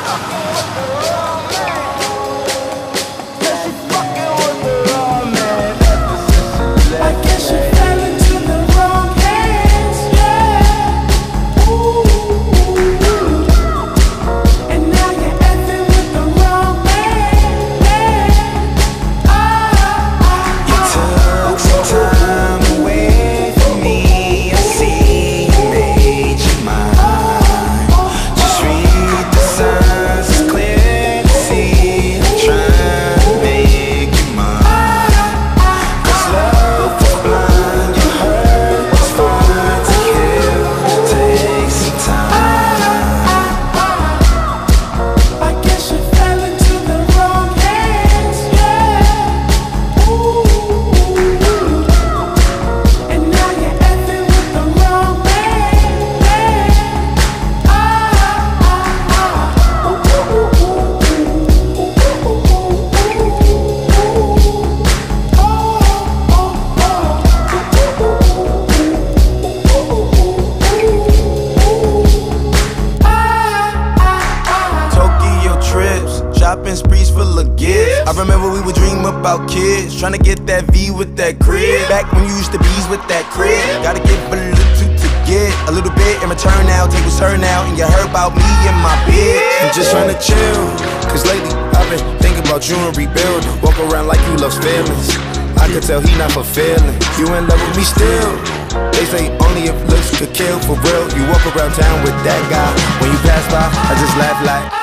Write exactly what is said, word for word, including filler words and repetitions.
Shopping sprees full of gifts. I remember we would dream about kids, trying to get that V with that crib. Back when you used to bees with that crib. Gotta give a little to get a little bit in return now. Tables turn out and you heard about me and my bitch. I'm just trying to chill, cause lately I've been thinking about you and rebuilding. Walk around like you loves feelings. I could tell he not fulfilling. You in love with me still. They say only if looks could kill. For real, you walk around town with that guy. When you pass by, I just laugh like